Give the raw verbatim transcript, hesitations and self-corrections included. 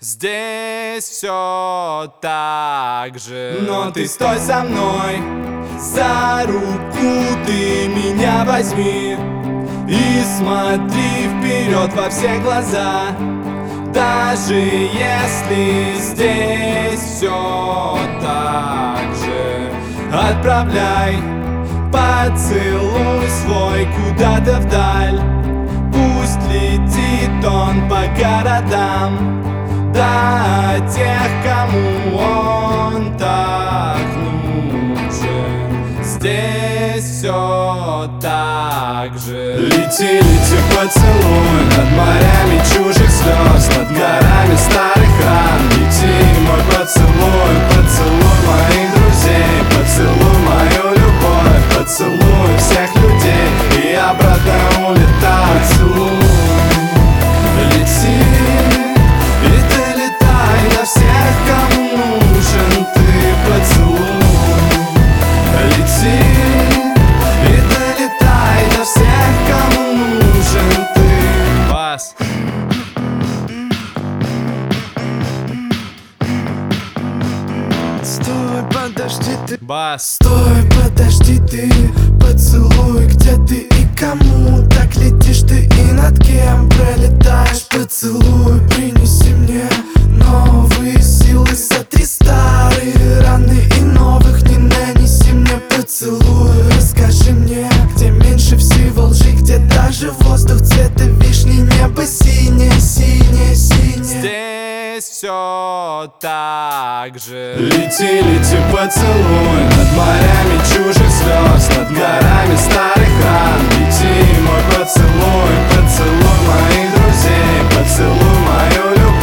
Здесь все так же. Но ты стой со мной, за руку ты меня возьми и смотри вперед во все глаза. Даже если здесь все так же, отправляй поцелуй свой куда-то вдаль. Пусть летит он по городам, до тех, кому он так нужен. Здесь все так же. Лети, лети, поцелуй над морями чужих слез, над горами старых ран. Лети, мой поцелуй, поцелуй моих друзей, поцелуй мою любовь, поцелуй всех людей и обратно улетай. Поцелуй, лети и долетай до всех, кому нужен ты. Поцелуй, лети и долетай до всех, кому нужен ты. Бас. Стой, подожди ты. Бас. Стой, подожди ты. Поцелуй, где ты и кому так летишь ты и над кем пролетаешь. Поцелуй, принеси мне новые силы, сотри старые раны и новых не нанеси мне. Поцелуй, расскажи мне, где меньше всего лжи, где даже воздух цвета вишни, небо синее, синее, синее. Здесь все так же. Лети, лети, поцелуй над морями чужих слез, над горами старых ран. Лети, мой поцелуй, поцелуй моих друзей, поцелуй мою любовь,